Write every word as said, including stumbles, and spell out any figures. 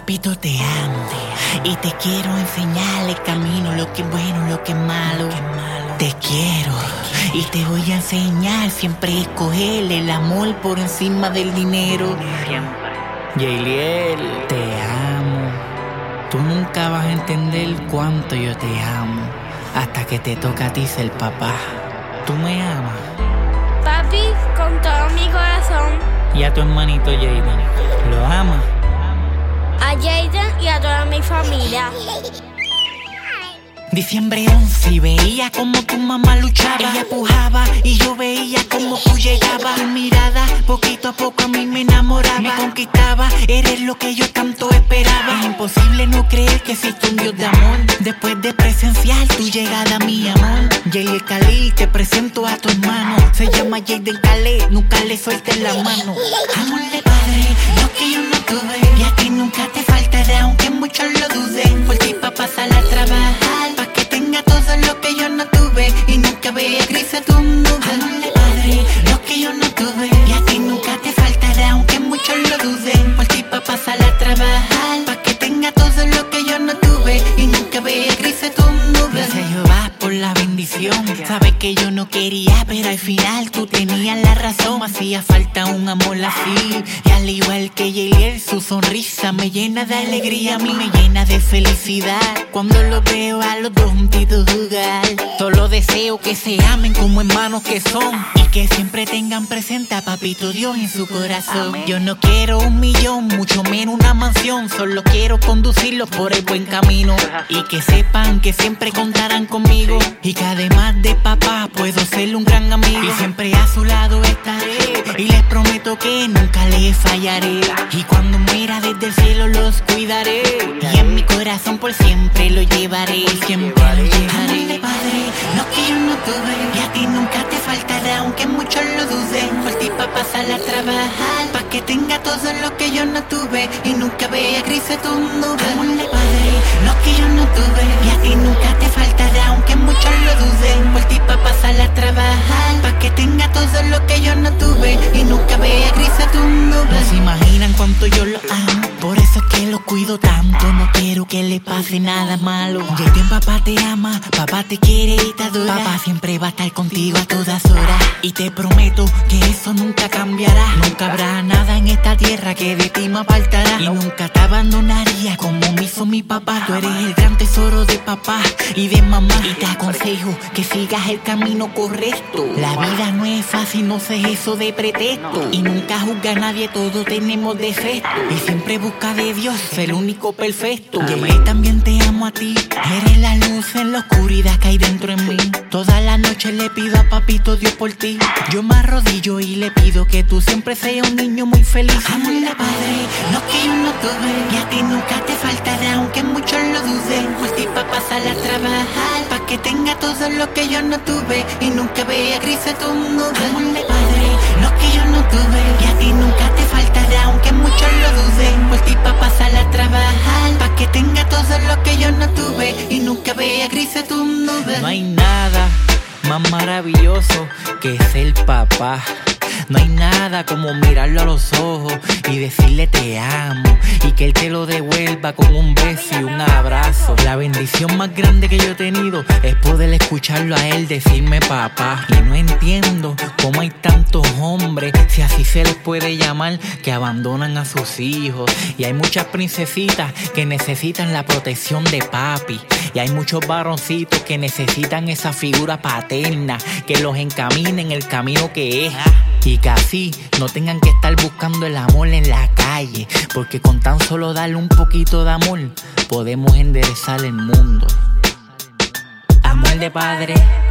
Papito, te amo y te quiero enseñar el camino, lo que es bueno, lo que es malo. Te quiero y te voy a enseñar siempre escoger el amor por encima del dinero. Yeliel, te amo. Tú nunca vas a entender cuánto yo te amo hasta que te toca a ti ser papá. ¿Tú me amas? Papi, con todo mi corazón. ¿Y a tu hermanito Jaden? ¿Lo amas? A Jaden y a toda mi familia. Diciembre once y veía como tu mamá luchaba. Ella pujaba y yo veía como tú llegabas. Tu mirada poquito a poco a mí me enamoraba, me conquistaba, eres lo que yo tanto esperaba. Es imposible no creer que existe un Dios de amor después de presenciar tu llegada, mi amor. Yeliel Khalil, te presento a tu hermano. Se llama Jaden Khalil, nunca le sueltes la mano. Amor de padre, lo que yo no tuve, y a ti nunca te faltará, aunque muchos lo duden. Por ti pa' pasar a trabajar, pa' que tenga todo lo que yo no tuve y nunca vea gris tu nube. Amor de padre, lo que yo no tuve, y a ti nunca te faltará, aunque muchos lo duden. Por ti pa' pasar a trabajar, pa' que tenga todo lo que yo no tuve y nunca vea gris tu nube. Gracias Jehová por la bendición. Sabes que yo no quería, pero al final tú tenías la razón. Hacía falta un amor así, y al igual que Yeliel, su sonrisa me llena de alegría, a mí me llena de felicidad cuando los veo a los dos juntitos jugar. Solo deseo que se amen como hermanos que son y que siempre tengan presente a Papito Dios en su corazón. Amén. Yo no quiero un millón, mucho menos una mansión, solo quiero conducirlos por el buen camino y que sepan que siempre contarán conmigo y que además de papá puedo ser un gran amigo y siempre a su lado estaré y les prometo que nunca les fallaré y cuando muera desde el cielo los cuidaré y en mi corazón por siempre lo llevaré, siempre lo llevaré. Amor de padre, lo que yo no tuve, y a ti nunca te faltará, aunque muchos lo duden. Por ti pa' pasar a trabajar, pa' que tenga todo lo que yo no tuve y nunca vea gris tu nube. Amor de padre, lo que yo no tuve, y a ti nunca te faltará, aunque muchos lo duden. Por ti pa' pasar a trabajar, pa' que tenga todo lo que yo no tuve y nunca vea gris tu nube. No se imaginan cuánto yo lo amo, por eso es que lo cuido tanto. No quiero que le pase nada malo. Jaden, papá te ama, papá te quiere y te adora. Papá siempre va a estar contigo a todas horas y te prometo que eso nunca cambiará. Nunca habrá nada en esta tierra que de ti me apartará y nunca te abandonaría como me hizo mi papá. Tú eres el gran tesoro de papá y de mamá y te aconsejo que sigas el camino correcto. La vida no es fácil, no sé eso de pretexto y nunca juzga a nadie, todos tenemos defectos y siempre busca de Dios el único perfecto. Yo también te amo a ti, eres la luz en la oscuridad que hay dentro en mí. Todas las noches le pido a Papito Dios por ti. Yo me arrodillo y le pido que tú siempre seas un niño muy feliz. Amor de padre, lo que yo no tuve, y a ti nunca te faltará, aunque muchos lo duden. Por ti pa' pasar a trabajar, pa' que tenga todo lo que yo no tuve y nunca vea gris tu nube. Amor de padre, lo que yo no tuve, y a ti nunca te faltará, aunque muchos lo duden. Por ti pa' pasar a trabajar, pa' que tenga todo lo que yo no tuve y nunca vea gris tu nube. No hay nada más maravilloso que ser papá. No hay nada como mirarlo a los ojos y decirle te amo y que él te lo devuelva con un beso y un abrazo. La bendición más grande que yo he tenido es poder escucharlo a él decirme papá. Y no entiendo cómo hay tantos hombres, si así se les puede llamar, que abandonan a sus hijos. Y hay muchas princesitas que necesitan la protección de papi. Y hay muchos varoncitos que necesitan esa figura paterna que los encamine en el camino que es. Y que así no tengan que estar buscando el amor en la calle, porque con tan solo darle un poquito de amor podemos enderezar el mundo. Amor de padre.